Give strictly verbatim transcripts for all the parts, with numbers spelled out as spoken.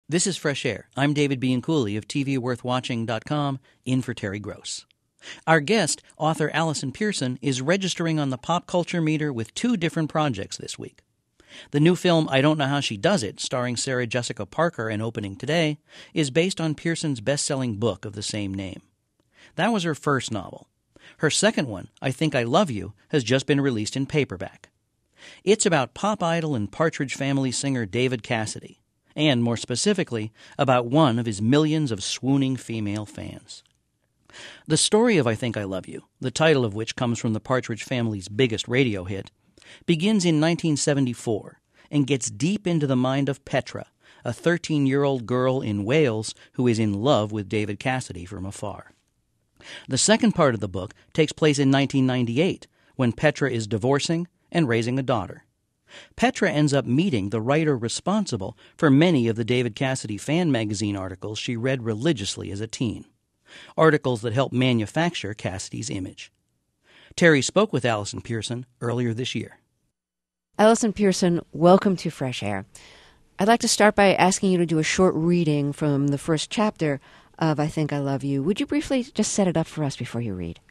This is Fresh Air. I'm David Bianculli of T V Worth Watching dot com, in for Terry Gross. Our guest, author Allison Pearson, is registering on the pop culture meter with two different projects this week. The new film I Don't Know How She Does It, starring Sarah Jessica Parker and opening today, is based on Pearson's best-selling book of the same name. That was her first novel. Her second one, I Think I Love You, has just been released in paperback. It's about pop idol and Partridge Family singer David Cassidy, and more specifically, about one of his millions of swooning female fans. The story of I Think I Love You, the title of which comes from the Partridge Family's biggest radio hit, begins in nineteen seventy-four and gets deep into the mind of Petra, a thirteen-year-old girl in Wales who is in love with David Cassidy from afar. The second part of the book takes place in nineteen ninety-eight, when Petra is divorcing and raising a daughter. Petra ends up meeting the writer responsible for many of the David Cassidy fan magazine articles she read religiously as a teen, articles that helped manufacture Cassidy's image. Terry spoke with Allison Pearson earlier this year. Allison Pearson, welcome to Fresh Air. I'd like to start by asking you to do a short reading from the first chapter of I Think I Love You. Would you briefly just set it up for us before you read?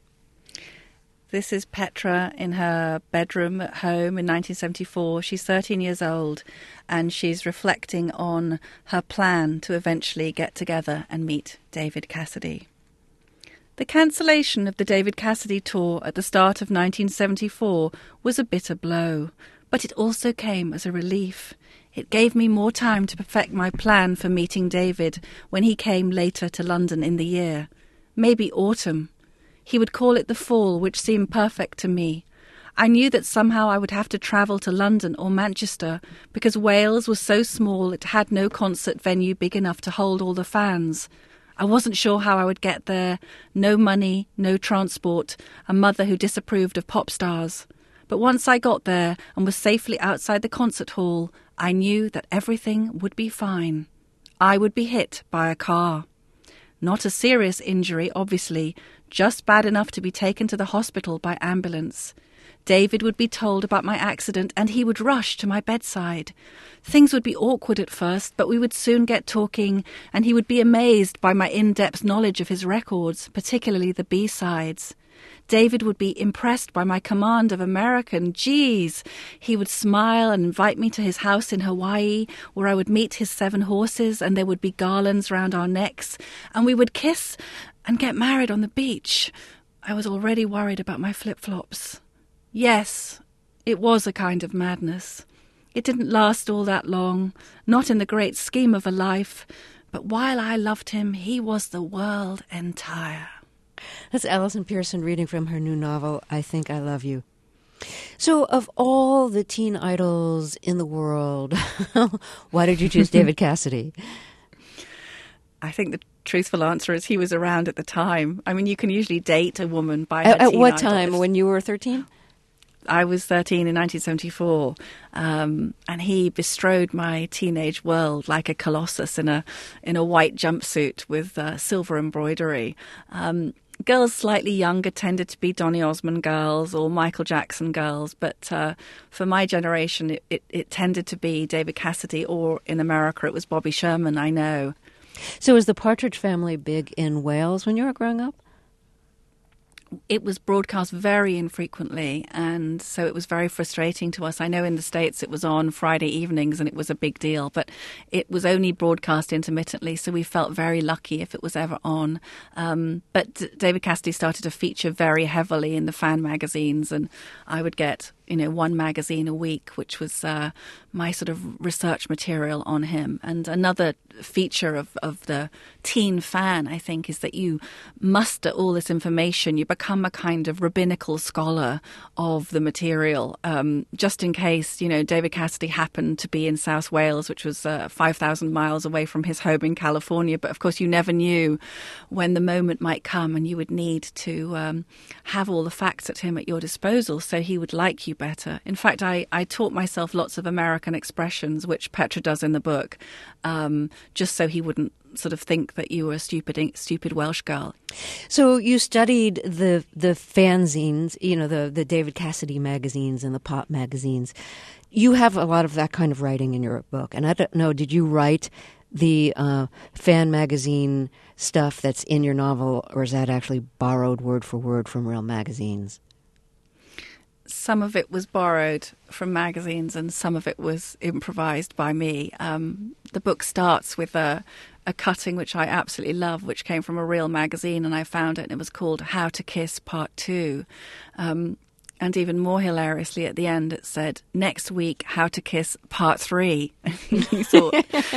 This is Petra in her bedroom at home in nineteen seventy-four. She's thirteen years old, and she's reflecting on her plan to eventually get together and meet David Cassidy. The cancellation of the David Cassidy tour at the start of nineteen seventy-four was a bitter blow, but it also came as a relief. It gave me more time to perfect my plan for meeting David when he came later to London in the year. Maybe autumn. He would call it the fall, which seemed perfect to me. I knew that somehow I would have to travel to London or Manchester because Wales was so small it had no concert venue big enough to hold all the fans. I wasn't sure how I would get there. No money, no transport, a mother who disapproved of pop stars. But once I got there and was safely outside the concert hall, I knew that everything would be fine. I would be hit by a car. Not a serious injury, obviously, just bad enough to be taken to the hospital by ambulance. David would be told about my accident and he would rush to my bedside. Things would be awkward at first, but we would soon get talking and he would be amazed by my in-depth knowledge of his records, particularly the B-sides. David would be impressed by my command of American. Geez! He would smile and invite me to his house in Hawaii, where I would meet his seven horses and there would be garlands round our necks, and we would kiss and get married on the beach. I was already worried about my flip-flops. Yes, it was a kind of madness. It didn't last all that long, not in the great scheme of a life, but while I loved him, he was the world entire. That's Allison Pearson reading from her new novel, I Think I Love You. So, of all the teen idols in the world, why did you choose David Cassidy? I think the truthful answer is he was around at the time. I mean, you can usually date a woman by her At, at teen what idol. time? When you were thirteen? I was thirteen in nineteen seventy-four, um, and he bestrode my teenage world like a colossus in a in a white jumpsuit with uh, silver embroidery. Um, girls slightly younger tended to be Donny Osmond girls or Michael Jackson girls, but uh, for my generation, it, it, it tended to be David Cassidy, or in America, it was Bobby Sherman, I know. So was the Partridge Family big in Wales when you were growing up? It was broadcast very infrequently, and so it was very frustrating to us. I know in the States it was on Friday evenings and it was a big deal, but it was only broadcast intermittently, so we felt very lucky if it was ever on. Um, but D- David Cassidy started to feature very heavily in the fan magazines, and I would get, you know, one magazine a week, which was uh, my sort of research material on him. And another feature of, of the teen fan, I think, is that you muster all this information. You become a kind of rabbinical scholar of the material, um, just in case, you know, David Cassidy happened to be in South Wales, which was uh, five thousand miles away from his home in California. But of course, you never knew when the moment might come and you would need to um, have all the facts at him at your disposal so he would like you better. In fact, I, I taught myself lots of American expressions, which Petra does in the book, um, just so he wouldn't sort of think that you were a stupid, stupid Welsh girl. So you studied the the fanzines, you know, the, the David Cassidy magazines and the pop magazines. You have a lot of that kind of writing in your book. And I don't know, did you write the uh, fan magazine stuff that's in your novel, or is that actually borrowed word for word from real magazines? Some of it was borrowed from magazines and some of it was improvised by me. Um, the book starts with a, a cutting which I absolutely love, which came from a real magazine, and I found it, and it was called How to Kiss Part Two. Um, and even more hilariously, at the end, it said, next week, How to Kiss Part Three. You thought,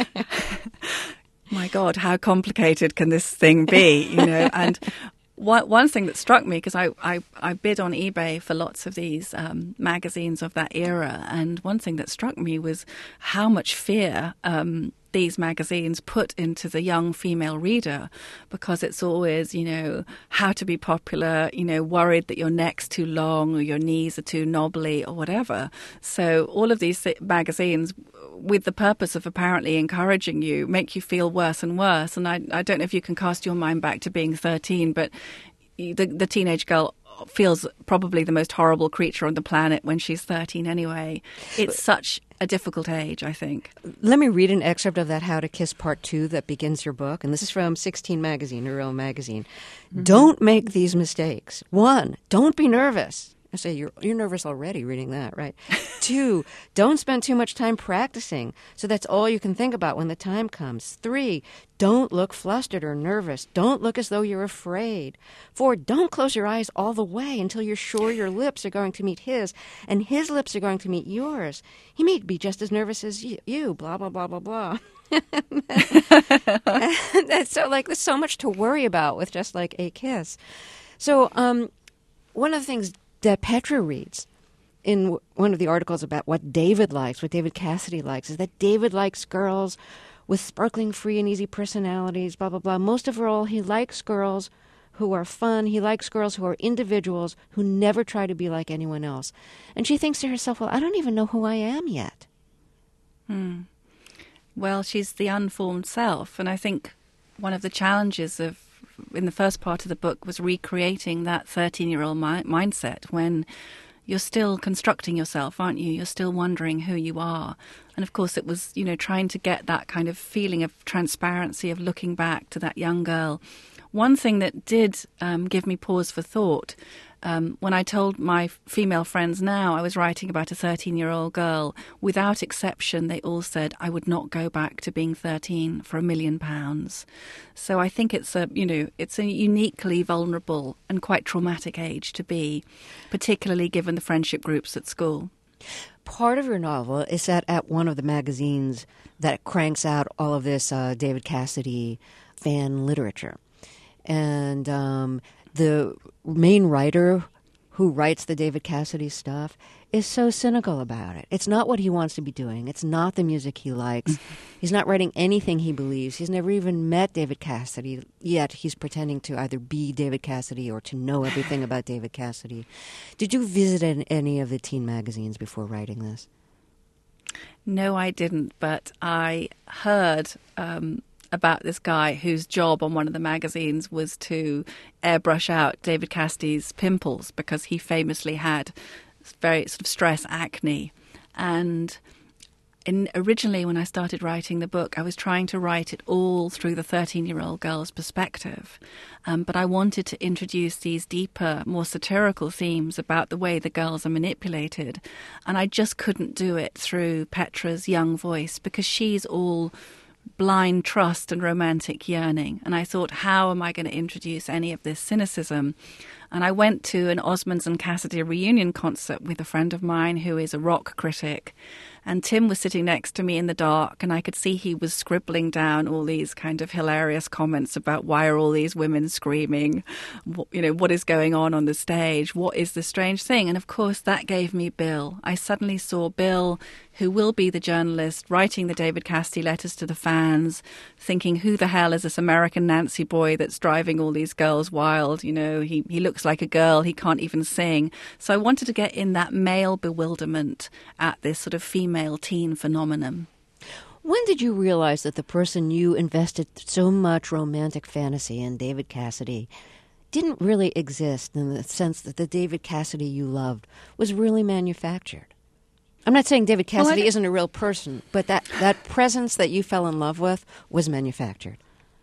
my God, how complicated can this thing be? You know, and One, one thing that struck me, because I, I, I bid on eBay for lots of these um, magazines of that era, and one thing that struck me was how much fear um, these magazines put into the young female reader, because it's always, you know, how to be popular, you know, worried that your neck's too long or your knees are too knobbly or whatever. So all of these magazines, with the purpose of apparently encouraging you, make you feel worse and worse. And I, I don't know if you can cast your mind back to being thirteen, but the, the teenage girl feels probably the most horrible creature on the planet when she's thirteen anyway. It's such a difficult age, I think. Let me read an excerpt of that How to Kiss Part Two that begins your book, and this is from sixteen magazine, a real magazine. Mm-hmm. Don't make these mistakes. One, don't be nervous. I say, you're, you're nervous already reading that, right? Two, don't spend too much time practicing, so that's all you can think about when the time comes. Three, don't look flustered or nervous. Don't look as though you're afraid. Four, don't close your eyes all the way until you're sure your lips are going to meet his, and his lips are going to meet yours. He may be just as nervous as you, you blah, blah, blah, blah, blah. That's so, like, there's so much to worry about with just, like, a kiss. So um, one of the things that Petra reads in w- one of the articles about what David likes, what David Cassidy likes, is that David likes girls with sparkling, free, and easy personalities, blah, blah, blah. Most of all, he likes girls who are fun. He likes girls who are individuals, who never try to be like anyone else. And she thinks to herself, well, I don't even know who I am yet. Hmm. Well, she's the unformed self. And I think one of the challenges of in the first part of the book was recreating that thirteen-year-old mi- mindset when you're still constructing yourself, aren't you? You're still wondering who you are. And of course it was, you know, trying to get that kind of feeling of transparency, of looking back to that young girl. One thing that did um, give me pause for thought, um, when I told my female friends now I was writing about a thirteen-year-old girl, without exception, they all said, I would not go back to being thirteen for a million pounds. So I think it's a, you know, it's a uniquely vulnerable and quite traumatic age to be, particularly given the friendship groups at school. Part of your novel is set at one of the magazines that cranks out all of this uh, David Cassidy fan literature. And um, the main writer who writes the David Cassidy stuff is so cynical about it. It's not what he wants to be doing. It's not the music he likes. He's not writing anything he believes. He's never even met David Cassidy, yet he's pretending to either be David Cassidy or to know everything about David Cassidy. Did you visit any of the teen magazines before writing this? No, I didn't, but I heard um, about this guy whose job on one of the magazines was to airbrush out David Cassidy's pimples because he famously had very sort of stress acne. And in, originally when I started writing the book, I was trying to write it all through the thirteen-year-old girl's perspective. Um, but I wanted to introduce these deeper, more satirical themes about the way the girls are manipulated. And I just couldn't do it through Petra's young voice because she's all blind trust and romantic yearning. And I thought, how am I going to introduce any of this cynicism? And I went to an Osmonds and Cassidy reunion concert with a friend of mine who is a rock critic. And Tim was sitting next to me in the dark, and I could see he was scribbling down all these kind of hilarious comments about why are all these women screaming? What, you know, what is going on on the stage? What is the strange thing? And of course, that gave me Bill. I suddenly saw Bill, who will be the journalist, writing the David Cassidy letters to the fans, thinking, who the hell is this American Nancy boy that's driving all these girls wild? You know, he, he looks like a girl, he can't even sing. So I wanted to get in that male bewilderment at this sort of female teen phenomenon. When did you realize that the person you invested so much romantic fantasy in, David Cassidy, didn't really exist, in the sense that the David Cassidy you loved was really manufactured? I'm not saying David Well, I Cassidy don't- isn't a real person, but that, that presence that you fell in love with was manufactured.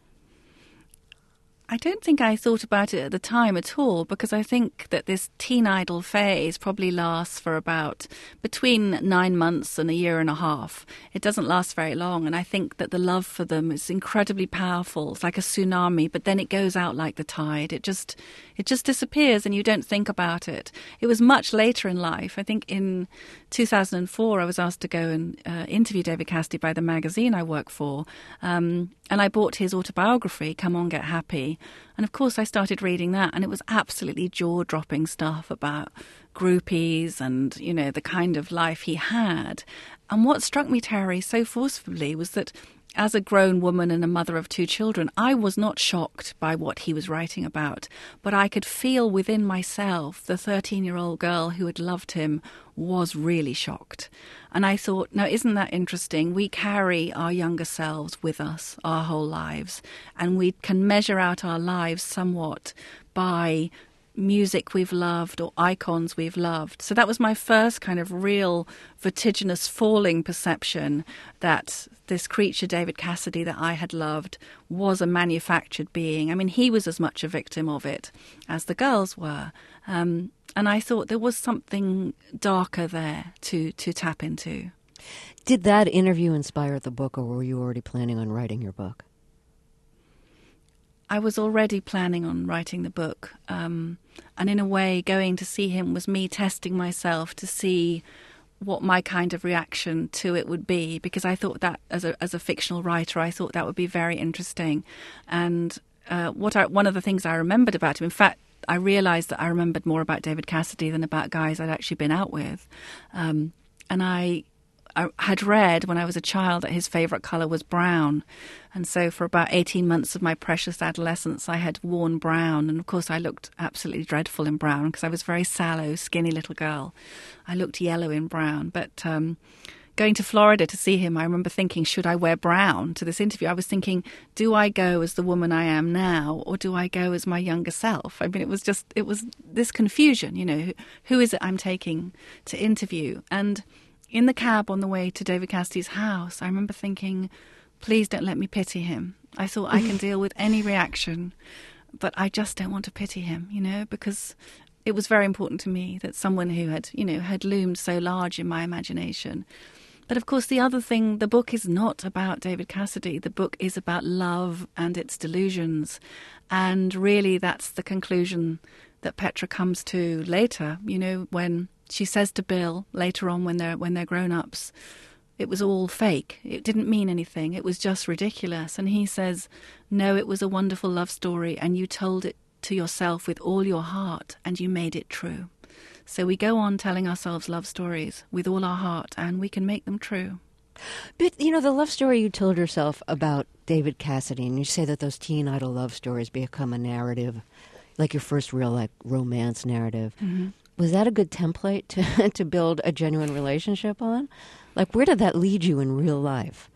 I don't think I thought about it at the time at all, because I think that this teen idol phase probably lasts for about between nine months and a year and a half. It doesn't last very long, and I think that the love for them is incredibly powerful. It's like a tsunami, but then it goes out like the tide. It just it just disappears, and you don't think about it. It was much later in life. I think in two thousand four, I was asked to go and uh, interview David Cassidy by the magazine I work for, um, and I bought his autobiography, Come On, Get Happy. And of course I started reading that, and it was absolutely jaw-dropping stuff about groupies and, you know, the kind of life he had. And what struck me, Terry, so forcefully was that as a grown woman and a mother of two children, I was not shocked by what he was writing about, but I could feel within myself the thirteen-year-old girl who had loved him was really shocked. And I thought, now, isn't that interesting? We carry our younger selves with us our whole lives, and we can measure out our lives somewhat by music we've loved or icons we've loved. So that was my first kind of real vertiginous falling perception that this creature, David Cassidy, that I had loved was a manufactured being. I mean, he was as much a victim of it as the girls were. Um, and I thought there was something darker there to, to tap into. Did that interview inspire the book, or were you already planning on writing your book? I was already planning on writing the book. Um, and in a way, going to see him was me testing myself to see what my kind of reaction to it would be, because I thought that as a as a fictional writer, I thought that would be very interesting. And uh, what I, one of the things I remembered about him, in fact, I realised that I remembered more about David Cassidy than about guys I'd actually been out with. Um, and I... I had read when I was a child that his favourite colour was brown. And so for about eighteen months of my precious adolescence, I had worn brown. And of course, I looked absolutely dreadful in brown because I was a very sallow, skinny little girl. I looked yellow in brown. But um, going to Florida to see him, I remember thinking, should I wear brown to this interview? I was thinking, do I go as the woman I am now, or do I go as my younger self? I mean, it was just, it was this confusion, you know, who, who is it I'm taking to interview? And in the cab on the way to David Cassidy's house, I remember thinking, please don't let me pity him. I thought I can deal with any reaction, but I just don't want to pity him, you know, because it was very important to me that someone who had, you know, had loomed so large in my imagination. But of course, the other thing, the book is not about David Cassidy. The book is about love and its delusions. And really, that's the conclusion that Petra comes to later, you know, when she says to Bill later on when they're when they're grown-ups, it was all fake. It didn't mean anything. It was just ridiculous. And he says, no, it was a wonderful love story, and you told it to yourself with all your heart, and you made it true. So we go on telling ourselves love stories with all our heart, and we can make them true. But, you know, the love story you told yourself about David Cassidy, and you say that those teen idol love stories become a narrative, like your first real, like, romance narrative. Mm-hmm. Was that a good template to to build a genuine relationship on? Like, where did that lead you in real life?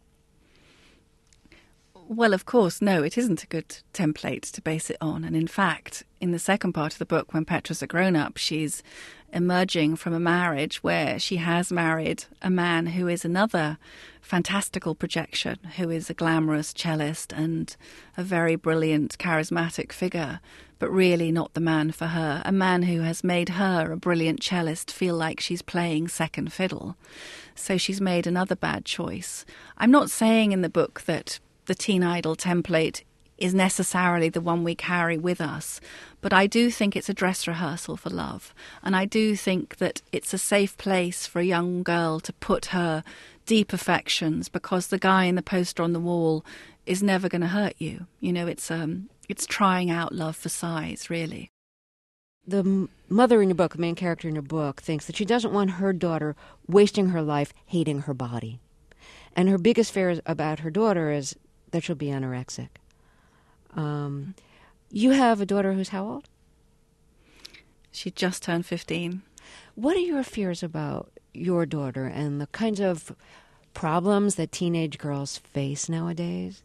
Well, of course, no, it isn't a good template to base it on. And in fact, in the second part of the book, when Petra's a grown-up, she's emerging from a marriage where she has married a man who is another fantastical projection, who is a glamorous cellist and a very brilliant, charismatic figure, but really not the man for her, a man who has made her, a brilliant cellist, feel like she's playing second fiddle. So she's made another bad choice. I'm not saying in the book that the teen idol template is necessarily the one we carry with us, but I do think it's a dress rehearsal for love, and I do think that it's a safe place for a young girl to put her deep affections, because the guy in the poster on the wall is never going to hurt you. You know, it's um, it's trying out love for size, really. The m- mother in your book, the main character in your book, thinks that she doesn't want her daughter wasting her life hating her body. And her biggest fear about her daughter is that she'll be anorexic. Um, you have a daughter who's how old? She just turned fifteen. What are your fears about your daughter and the kinds of problems that teenage girls face nowadays?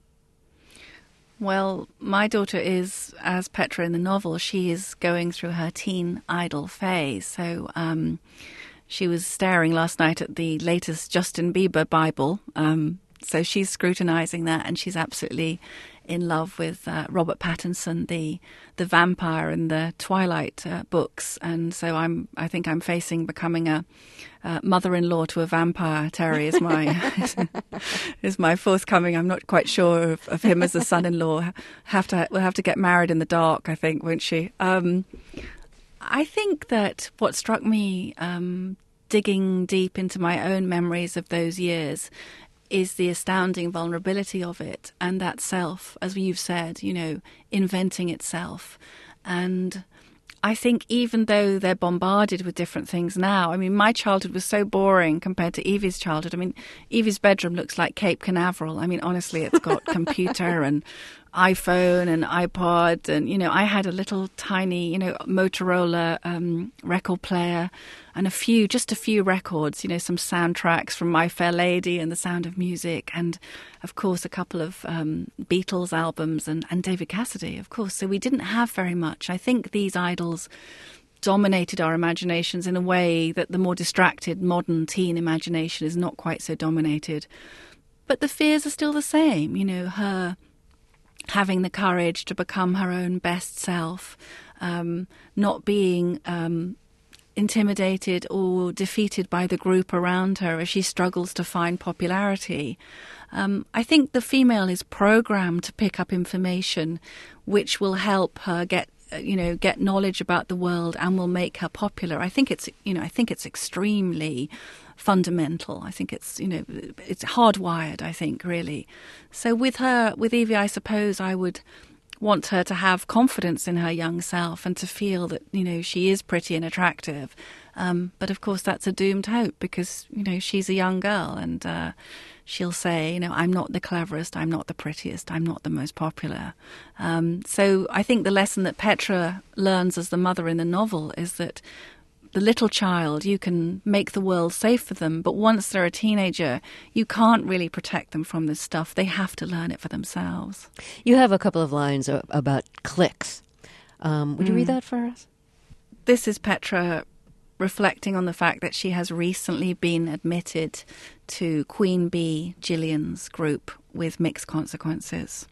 Well, my daughter is, as Petra in the novel, she is going through her teen idol phase. So um, she was staring last night at the latest Justin Bieber Bible. Um, so she's scrutinizing that, and she's absolutely in love with uh, Robert Pattinson, the the vampire in the Twilight uh, books. And so I'm, I think I'm facing becoming a uh, mother-in-law to a vampire. Terry is my is my forthcoming. I'm not quite sure of, of him as a son-in-law. Have to we'll have to get married in the dark, I think, won't she? Um, I think that what struck me, um, digging deep into my own memories of those years, is the astounding vulnerability of it, and that self, as you've said, you know, inventing itself. And I think even though they're bombarded with different things now, I mean, my childhood was so boring compared to Evie's childhood. I mean, Evie's bedroom looks like Cape Canaveral. I mean, honestly, it's got computer and iPhone and iPod, and, you know, I had a little tiny, you know, Motorola um, record player and a few, just a few records, you know, some soundtracks from My Fair Lady and The Sound of Music, and, of course, a couple of um, Beatles albums and, and David Cassidy, of course. So we didn't have very much. I think these idols dominated our imaginations in a way that the more distracted modern teen imagination is not quite so dominated. But the fears are still the same, you know, her having the courage to become her own best self, um, not being um, intimidated or defeated by the group around her as she struggles to find popularity. Um, I think the female is programmed to pick up information which will help her get, you know, get knowledge about the world and will make her popular. I think it's, you know, I think it's extremely fundamental. I think it's, you know, it's hardwired, I think, really. So with her, with Evie, I suppose I would want her to have confidence in her young self and to feel that, you know, she is pretty and attractive. Um, but of course, that's a doomed hope because, you know, she's a young girl and uh, she'll say, you know, I'm not the cleverest, I'm not the prettiest, I'm not the most popular. Um, so I think the lesson that Petra learns as the mother in the novel is that the little child, you can make the world safe for them, but once they're a teenager, you can't really protect them from this stuff. They have to learn it for themselves. You have a couple of lines about cliques. Um, would you mm. read that for us? This is Petra reflecting on the fact that she has recently been admitted to Queen Bee, Gillian's group, with mixed consequences.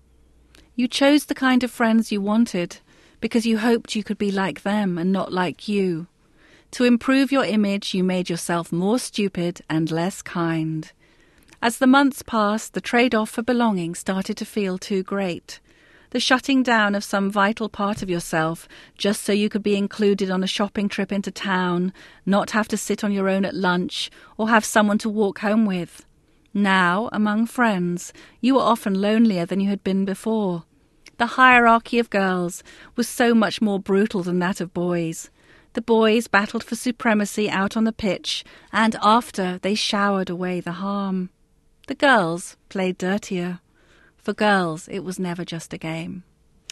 You chose the kind of friends you wanted because you hoped you could be like them and not like you. To improve your image, you made yourself more stupid and less kind. As the months passed, the trade-off for belonging started to feel too great. The shutting down of some vital part of yourself just so you could be included on a shopping trip into town, not have to sit on your own at lunch, or have someone to walk home with. Now, among friends, you were often lonelier than you had been before. The hierarchy of girls was so much more brutal than that of boys. The boys battled for supremacy out on the pitch, and after they showered away the harm. The girls played dirtier. For girls, it was never just a game.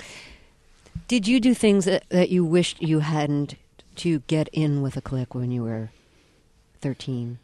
Did you do things that, that you wished you hadn't to get in with a clique when you were thirteen?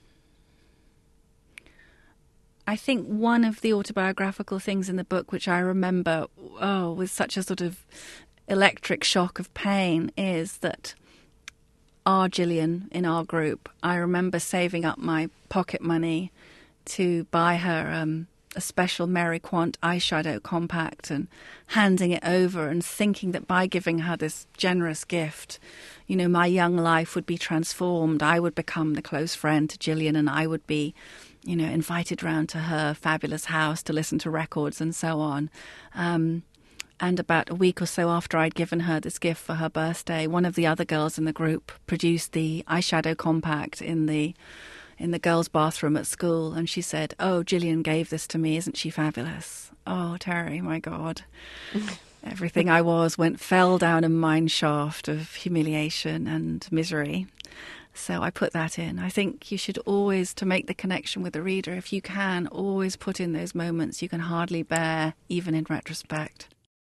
I think one of the autobiographical things in the book which I remember, oh, with such a sort of electric shock of pain is that our Gillian in our group, I remember saving up my pocket money to buy her um, a special Mary Quant eyeshadow compact and handing it over and thinking that by giving her this generous gift, you know, my young life would be transformed. I would become the close friend to Gillian and I would be, you know, invited round to her fabulous house to listen to records and so on. Um, and about a week or so after I'd given her this gift for her birthday, one of the other girls in the group produced the eyeshadow compact in the in the girls' bathroom at school, and she said, "Oh, Gillian gave this to me. Isn't she fabulous?" Oh, Terry, my God. Everything I was went fell down a mine shaft of humiliation and misery. So I put that in. I think you should always, to make the connection with the reader, if you can, always put in those moments you can hardly bear, even in retrospect.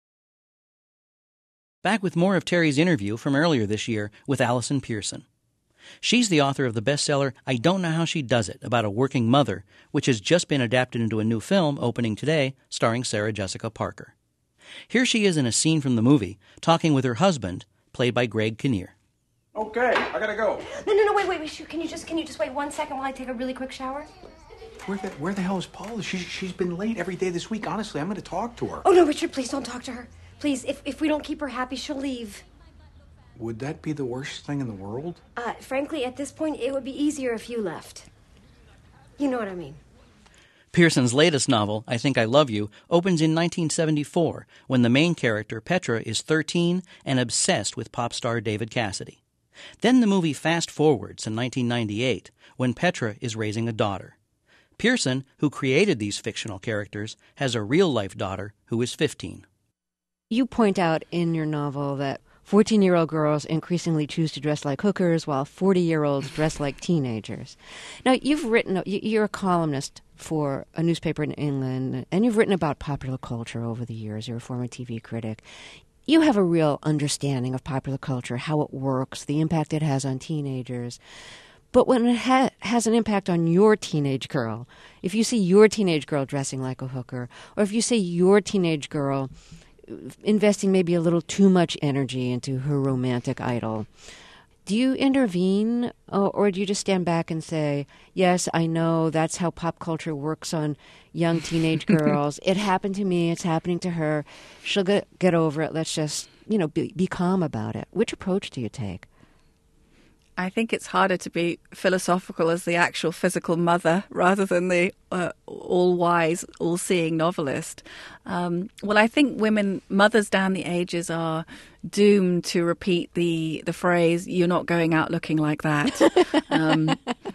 Back with more of Terry's interview from earlier this year with Allison Pearson. She's the author of the bestseller I Don't Know How She Does It, about a working mother, which has just been adapted into a new film opening today, starring Sarah Jessica Parker. Here she is in a scene from the movie, talking with her husband, played by Greg Kinnear. Okay, I gotta go. No, no, no, wait, wait, wait. Shoot, can you just can you just wait one second while I take a really quick shower? Where the, where the hell is Paula? She's, she's been late every day this week. Honestly, I'm gonna talk to her. Oh, no, Richard, please don't talk to her. Please, if, if we don't keep her happy, she'll leave. Would that be the worst thing in the world? Uh, frankly, at this point, it would be easier if you left. You know what I mean. Pearson's latest novel, I Think I Love You, opens in nineteen seventy-four, when the main character, Petra, is thirteen and obsessed with pop star David Cassidy. Then the movie fast-forwards to nineteen ninety-eight, when Petra is raising a daughter. Pearson, who created these fictional characters, has a real-life daughter who is fifteen. You point out in your novel that fourteen-year-old girls increasingly choose to dress like hookers while forty-year-olds dress like teenagers. Now, you've written, you're a columnist for a newspaper in England, and you've written about popular culture over the years. You're a former T V critic. You have a real understanding of popular culture, how it works, the impact it has on teenagers. But when it ha- has an impact on your teenage girl, if you see your teenage girl dressing like a hooker, or if you see your teenage girl investing maybe a little too much energy into her romantic idol, do you intervene, or, or do you just stand back and say, yes, I know that's how pop culture works on young teenage girls. It happened to me. It's happening to her. She'll get, get over it. Let's just, you know, be, be calm about it. Which approach do you take? I think it's harder to be philosophical as the actual physical mother rather than the uh, all-wise, all-seeing novelist. Um, well, I think women, mothers down the ages are doomed to repeat the, the phrase, you're not going out looking like that. um,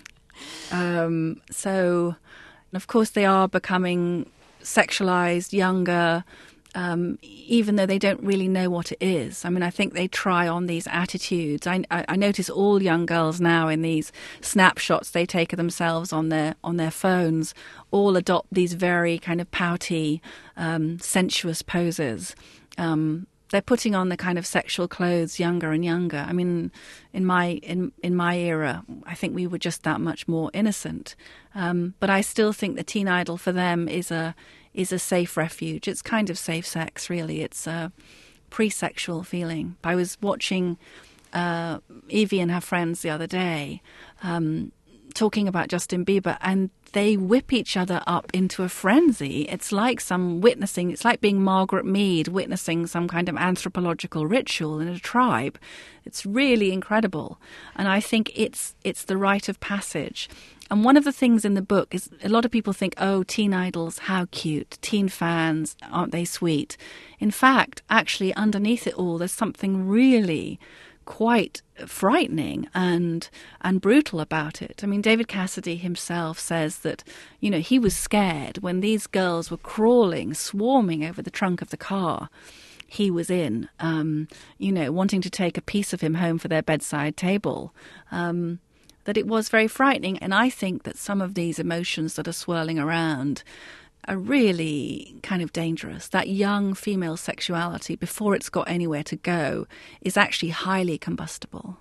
um, so, of course, they are becoming sexualized, younger, Um, even though they don't really know what it is. I mean, I think they try on these attitudes. I, I, I notice all young girls now in these snapshots they take of themselves on their on their phones all adopt these very kind of pouty, um, sensuous poses. Um, they're putting on the kind of sexual clothes younger and younger. I mean, in my in in my era, I think we were just that much more innocent. Um, but I still think the teen idol for them is a is a safe refuge. It's kind of safe sex, really. It's a pre-sexual feeling. I was watching uh, Evie and her friends the other day um, talking about Justin Bieber, and they whip each other up into a frenzy. It's like some witnessing, it's like being Margaret Mead witnessing some kind of anthropological ritual in a tribe. It's really incredible. And I think it's it's the rite of passage. And one of the things in the book is a lot of people think, oh, teen idols, how cute. Teen fans, aren't they sweet? In fact, actually, underneath it all, there's something really quite frightening and and brutal about it. I mean, David Cassidy himself says that, you know, he was scared when these girls were crawling, swarming over the trunk of the car he was in, um, you know, wanting to take a piece of him home for their bedside table. Um that it was very frightening. And I think that some of these emotions that are swirling around are really kind of dangerous. That young female sexuality, before it's got anywhere to go, is actually highly combustible.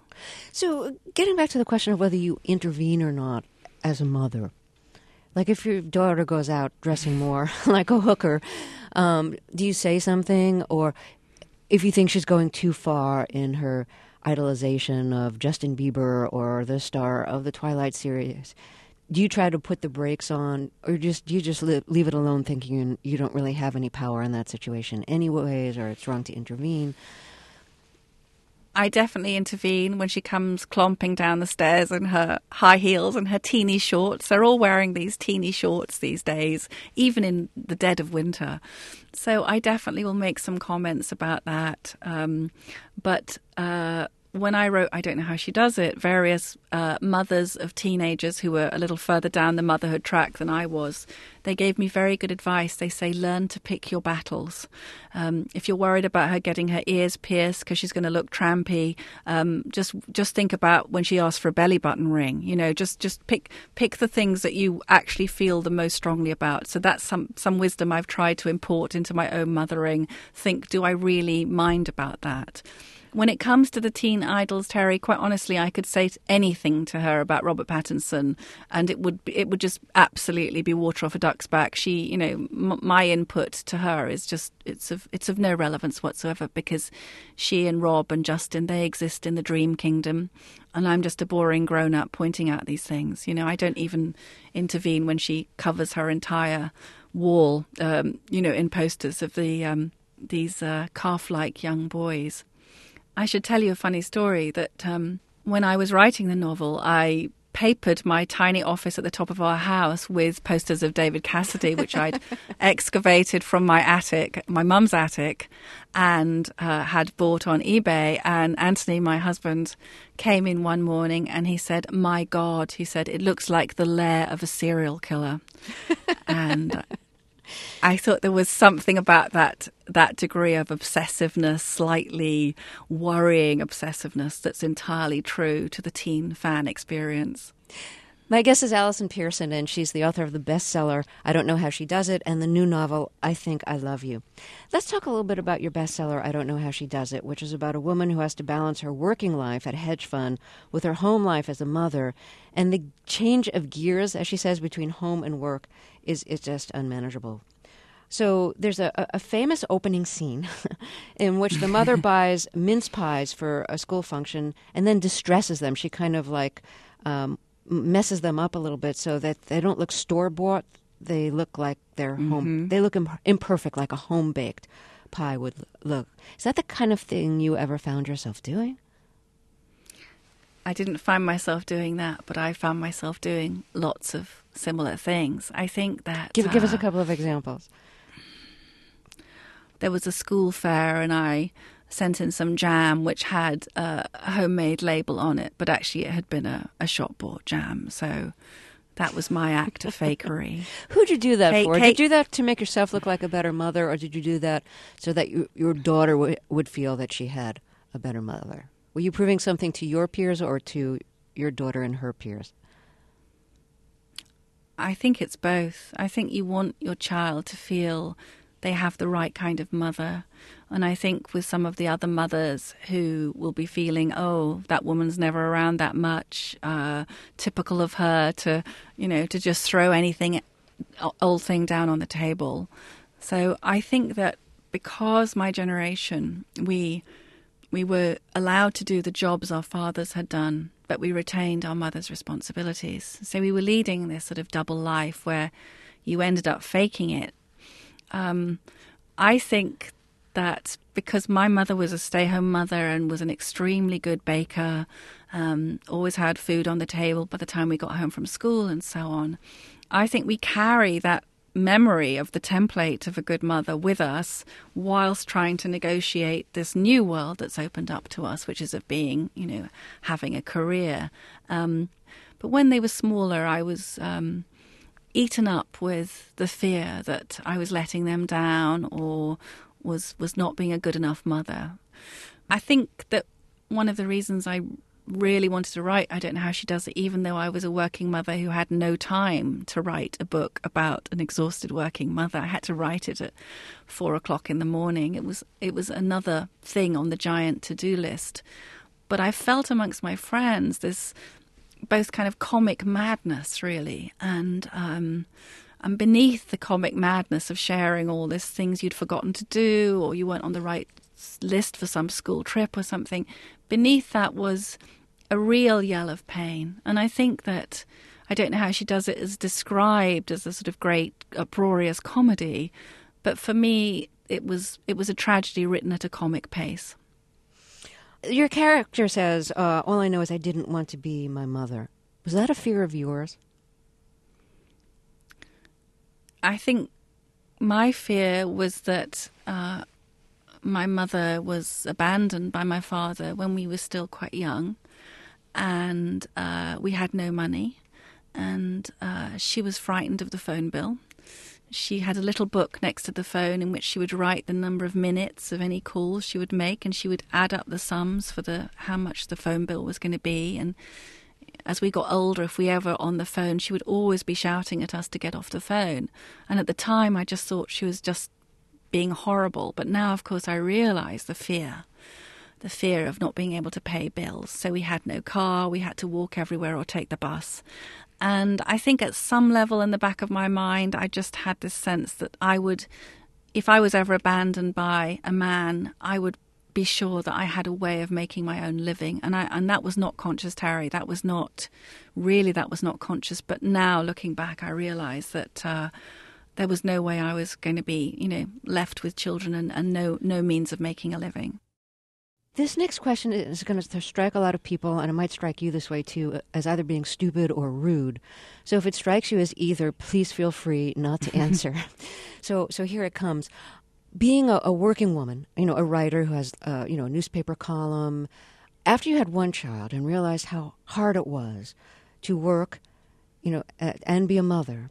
So getting back to the question of whether you intervene or not as a mother, like if your daughter goes out dressing more like a hooker, um, do you say something? Or if you think she's going too far in her idolization of Justin Bieber or the star of the Twilight series, do you try to put the brakes on, or just do you just leave it alone thinking you don't really have any power in that situation anyways, or it's wrong to intervene? I definitely intervene when she comes clomping down the stairs in her high heels and her teeny shorts. They're all wearing these teeny shorts these days, even in the dead of winter. So I definitely will make some comments about that. Um, but uh, when I wrote I Don't Know How She Does It, various uh, mothers of teenagers who were a little further down the motherhood track than I was, they gave me very good advice. They say, learn to pick your battles. Um, if you're worried about her getting her ears pierced because she's going to look trampy, um, just just think about when she asks for a belly button ring. You know, just just pick pick the things that you actually feel the most strongly about. So that's some, some wisdom I've tried to import into my own mothering. Think, do I really mind about that? when it comes to the teen idols, Terry, quite honestly, I could say anything to her about Robert Pattinson, and it would it would just absolutely be water off a duck's back. She, you know, m- my input to her is just it's of it's of no relevance whatsoever, because she and Rob and Justin, they exist in the dream kingdom, and I'm just a boring grown up pointing out these things. You know, I don't even intervene when she covers her entire wall, um, you know, in posters of the um, these uh, calf-like young boys. I should tell you a funny story that um, when I was writing the novel, I papered my tiny office at the top of our house with posters of David Cassidy, which I'd excavated from my attic, my mum's attic, and uh, had bought on eBay. And Anthony, my husband, came in one morning and he said, "My God," he said, "it looks like the lair of a serial killer." And I thought there was something about that that degree of obsessiveness, slightly worrying obsessiveness, that's entirely true to the teen fan experience. My guest is Allison Pearson, and she's the author of the bestseller, I Don't Know How She Does It, and the new novel, I Think I Love You. Let's talk a little bit about your bestseller, I Don't Know How She Does It, which is about a woman who has to balance her working life at a hedge fund with her home life as a mother. And the change of gears, as she says, between home and work is, is just unmanageable. So there's a, a famous opening scene in which the mother buys mince pies for a school function and then distresses them. She kind of like um, messes them up a little bit so that they don't look store-bought. They look like they're mm-hmm. home. They look imp- imperfect, like a home-baked pie would look. Is that the kind of thing you ever found yourself doing? I didn't find myself doing that, but I found myself doing lots of similar things. I think that... Give, uh, give us a couple of examples. There was a school fair and I sent in some jam which had uh, a homemade label on it, but actually it had been a, a shop-bought jam. So that was my act of fakery. Who'd you do that Kate, for? Kate, did you do that to make yourself look like a better mother, or did you do that so that you, your daughter w- would feel that she had a better mother? Were you proving something to your peers or to your daughter and her peers? I think it's both. I think you want your child to feel they have the right kind of mother. And I think with some of the other mothers who will be feeling, oh, that woman's never around that much, uh, typical of her to, you know, to just throw anything, old thing down on the table. So I think that because my generation, we we were allowed to do the jobs our fathers had done, but we retained our mother's responsibilities. So we were leading this sort of double life where you ended up faking it. Um, I think that because my mother was a stay-home mother and was an extremely good baker, um, always had food on the table by the time we got home from school and so on, I think we carry that memory of the template of a good mother with us whilst trying to negotiate this new world that's opened up to us, which is of being, you know, having a career. Um, but when they were smaller, I was... Um, eaten up with the fear that I was letting them down or was was not being a good enough mother. I think that one of the reasons I really wanted to write I Don't Know How She Does It, even though I was a working mother who had no time to write a book about an exhausted working mother, I had to write it at four o'clock in the morning. It was it was another thing on the giant to-do list. But I felt amongst my friends this both kind of comic madness, really, and um, and beneath the comic madness of sharing all these things you'd forgotten to do, or you weren't on the right list for some school trip or something, beneath that was a real yell of pain. And I think that I Don't Know How She Does It is described as a sort of great uproarious comedy, but for me it was it was a tragedy written at a comic pace. Your character says, uh, all I know is I didn't want to be my mother. Was that a fear of yours? I think my fear was that uh, my mother was abandoned by my father when we were still quite young, and uh, we had no money, and uh, she was frightened of the phone bill. She had a little book next to the phone in which she would write the number of minutes of any calls she would make, and she would add up the sums for the how much the phone bill was going to be. And as we got older, if we ever on the phone, she would always be shouting at us to get off the phone. And at the time, I just thought she was just being horrible. But now, of course, I realise the fear. the fear of not being able to pay bills. So we had no car, we had to walk everywhere or take the bus. And I think at some level in the back of my mind, I just had this sense that I would, if I was ever abandoned by a man, I would be sure that I had a way of making my own living. And I and that was not conscious, Terry. That was not, really that was not conscious. But now looking back, I realise that uh, there was no way I was going to be, you know, left with children and, and no, no means of making a living. This next question is going to strike a lot of people, and it might strike you this way too, as either being stupid or rude. So if it strikes you as either, please feel free not to answer. so so here it comes. Being a, a working woman, you know, a writer who has, uh, you know, a newspaper column, after you had one child and realized how hard it was to work, you know, and be a mother,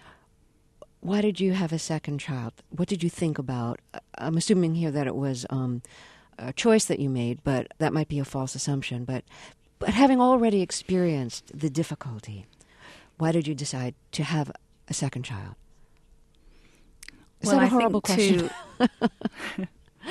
why did you have a second child? What did you think about? I'm assuming here that it was Um, a choice that you made, but that might be a false assumption. But, but having already experienced the difficulty, why did you decide to have a second child? Is well, that a I horrible think question? Two...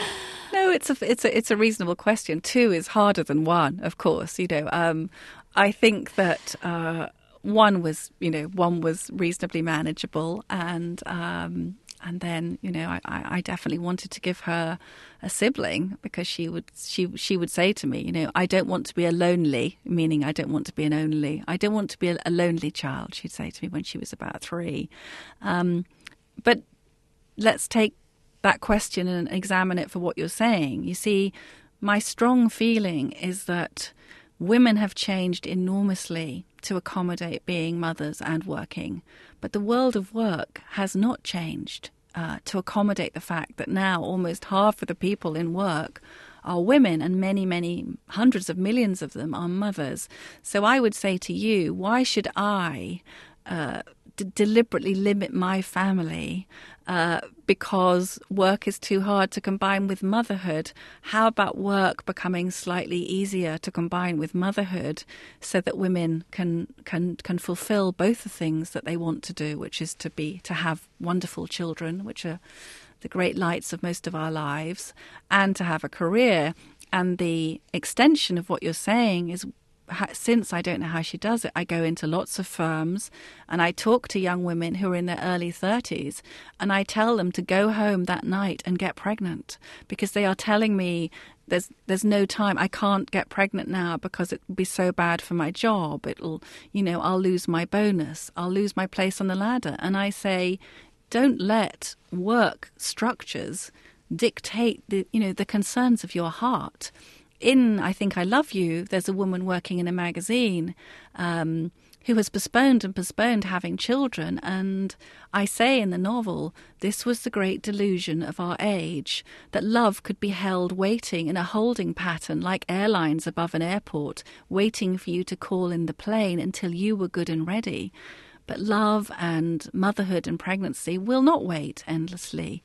no, it's a it's a it's a reasonable question. Two is harder than one, of course. You know, um, I think that uh, one was, you know, one was reasonably manageable, and. Um, And then, you know, I, I definitely wanted to give her a sibling because she would she she would say to me, you know, I don't want to be a lonely, meaning I don't want to be an only. I don't want to be a, a lonely child, she'd say to me when she was about three. Um, but let's take that question and examine it for what you're saying. You see, my strong feeling is that women have changed enormously to accommodate being mothers and working. But the world of work has not changed uh, to accommodate the fact that now almost half of the people in work are women, and many, many hundreds of millions of them are mothers. So I would say to you, why should I uh, d- deliberately limit my family uh, because work is too hard to combine with motherhood? How about work becoming slightly easier to combine with motherhood so that women can can can fulfill both the things that they want to do, which is to be to have wonderful children, which are the great lights of most of our lives, and to have a career. And the extension of what you're saying is, since I don't know how she does it, I go into lots of firms and I talk to young women who are in their early thirties, and I tell them to go home that night and get pregnant, because they are telling me there's there's no time. I can't get pregnant now because it will be so bad for my job. It'll, you know, I'll lose my bonus. I'll lose my place on the ladder. And I say, don't let work structures dictate the, you know, the concerns of your heart. In I Think I Love You, there's a woman working in a magazine um, who has postponed and postponed having children. And I say in the novel, this was the great delusion of our age, that love could be held waiting in a holding pattern like airlines above an airport, waiting for you to call in the plane until you were good and ready. But love and motherhood and pregnancy will not wait endlessly.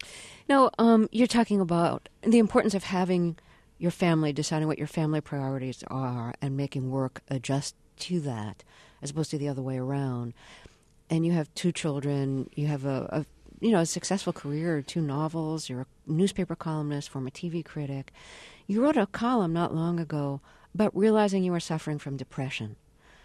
No, um, you're talking about the importance of having your family, deciding what your family priorities are and making work adjust to that, as opposed to the other way around. And you have two children, you have a, a you know, a successful career, two novels, you're a newspaper columnist, former T V critic. You wrote a column not long ago about realizing you were suffering from depression,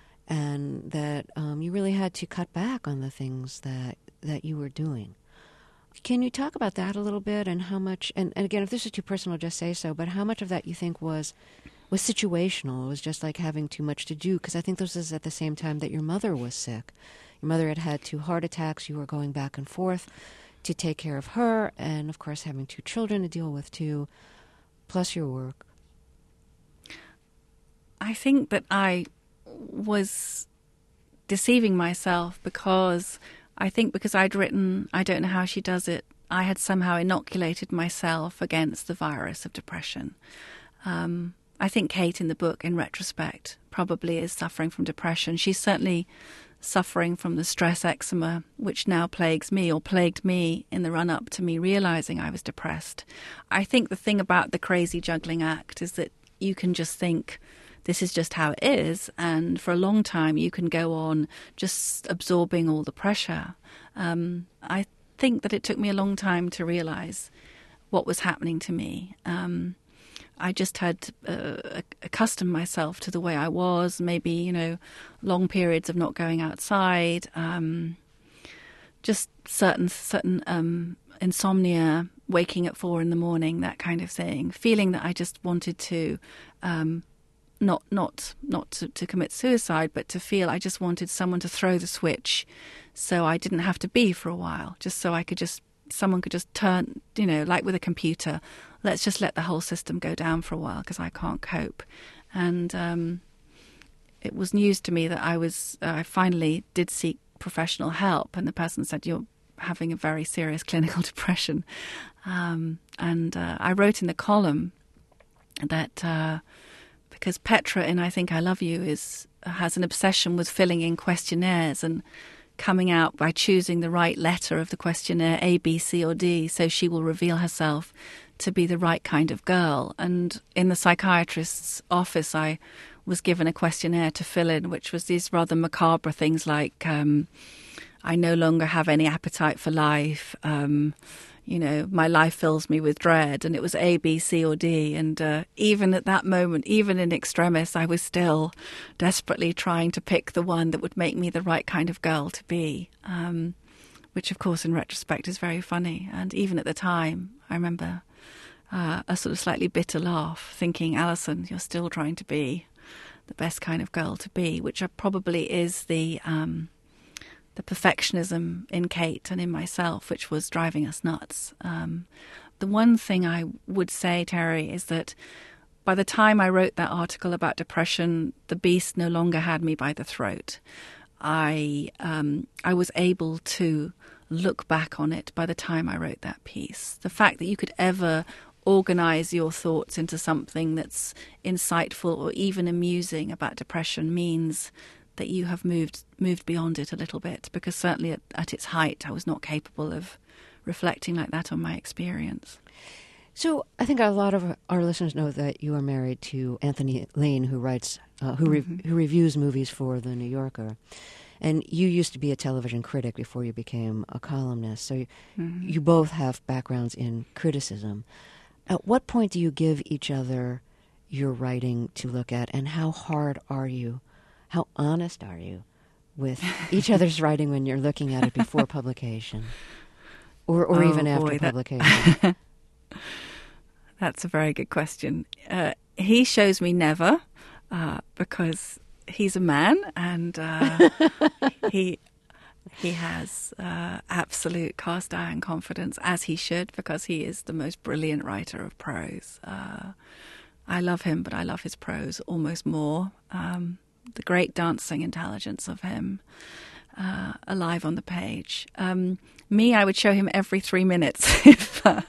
and that um, you really had to cut back on the things that, that you were doing. Can you talk about that a little bit, and how much, and, and again, if this is too personal, just say so, but how much of that you think was was situational? It was just like having too much to do, because I think this is at the same time that your mother was sick. Your mother had had two heart attacks, you were going back and forth to take care of her, and of course having two children to deal with too, plus your work. I think that I was deceiving myself because I think because I'd written, I don't know how she does it, I had somehow inoculated myself against the virus of depression. Um, I think Kate in the book, in retrospect, probably is suffering from depression. She's certainly suffering from the stress eczema, which now plagues me, or plagued me in the run-up to me realizing I was depressed. I think the thing about the crazy juggling act is that you can just think, this is just how it is, and for a long time you can go on just absorbing all the pressure. Um, I think that it took me a long time to realize what was happening to me. Um, I just had uh, accustomed myself to the way I was, maybe, you know, long periods of not going outside, um, just certain certain um, insomnia, waking at four in the morning, that kind of thing, feeling that I just wanted to um, not not not to, to commit suicide, but to feel I just wanted someone to throw the switch so I didn't have to be for a while, just so I could just, someone could just turn, you know, like with a computer, let's just let the whole system go down for a while because I can't cope. And um, it was news to me that I was, uh, I finally did seek professional help, and the person said, you're having a very serious clinical depression. Um, and uh, I wrote in the column that uh, because Petra in I Think I Love You is has an obsession with filling in questionnaires and coming out by choosing the right letter of the questionnaire, A, B, C or D, so she will reveal herself to be the right kind of girl. And in the psychiatrist's office, I was given a questionnaire to fill in, which was these rather macabre things like, um, I no longer have any appetite for life, um, you know, my life fills me with dread, and it was A, B, C or D. And uh, even at that moment, even in extremis, I was still desperately trying to pick the one that would make me the right kind of girl to be, um, which, of course, in retrospect is very funny. And even at the time, I remember uh, a sort of slightly bitter laugh, thinking, Alison, you're still trying to be the best kind of girl to be, which probably is the... Um, the perfectionism in Kate and in myself, which was driving us nuts. Um, the one thing I would say, Terry, is that by the time I wrote that article about depression, the beast no longer had me by the throat. I um, I was able to look back on it by the time I wrote that piece. The fact that you could ever organize your thoughts into something that's insightful or even amusing about depression means that you have moved moved beyond it a little bit, because certainly at, at its height I was not capable of reflecting like that on my experience. So I think a lot of our listeners know that you are married to Anthony Lane, who writes, uh, who re- mm-hmm. who reviews movies for The New Yorker, and you used to be a television critic before you became a columnist. So mm-hmm. you both have backgrounds in criticism. At what point do you give each other your writing to look at, and how hard are you? How honest are you with each other's writing when you're looking at it before publication, or or oh, even after boy, publication? That... That's a very good question. Uh, he shows me never, uh, because he's a man, and uh, he he has uh, absolute cast iron confidence, as he should, because he is the most brilliant writer of prose. Uh, I love him, but I love his prose almost more. Um, the great dancing intelligence of him, uh, alive on the page. Um, me, I would show him every three minutes, if, uh,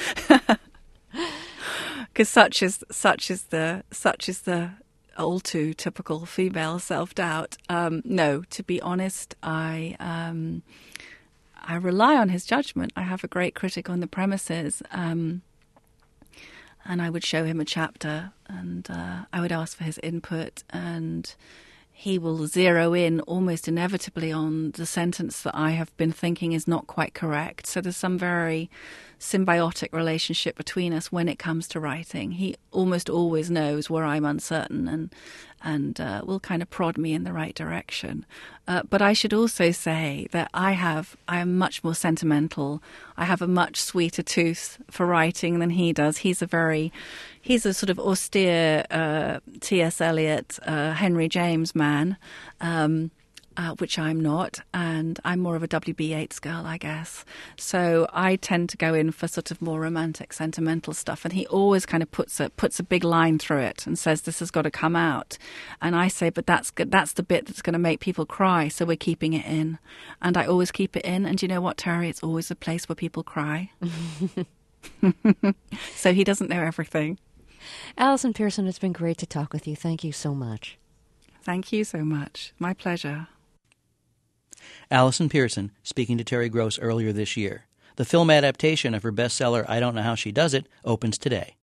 because such is such is the such is the all too typical female self-doubt. Um, no, to be honest, I um, I rely on his judgment. I have a great critic on the premises. Um, And I would show him a chapter, and uh, I would ask for his input, and he will zero in almost inevitably on the sentence that I have been thinking is not quite correct. So there's some very symbiotic relationship between us when it comes to writing. He almost always knows where I'm uncertain, and and uh, will kind of prod me in the right direction. Uh, but I should also say that I have, I am much more sentimental. I have a much sweeter tooth for writing than he does. He's a very, he's a sort of austere uh, T S Eliot, uh, Henry James man, um, uh, which I'm not. And I'm more of a W B Yeats girl, I guess. So I tend to go in for sort of more romantic, sentimental stuff. And he always kind of puts a puts a big line through it and says, this has got to come out. And I say, but that's good. That's the bit that's going to make people cry. So we're keeping it in. And I always keep it in. And you know what, Terry? It's always a place where people cry. So he doesn't know everything. Alison Pearson, it's been great to talk with you. Thank you so much. Thank you so much. My pleasure. Alison Pearson speaking to Terry Gross earlier this year. The film adaptation of her bestseller I Don't Know How She Does It opens today.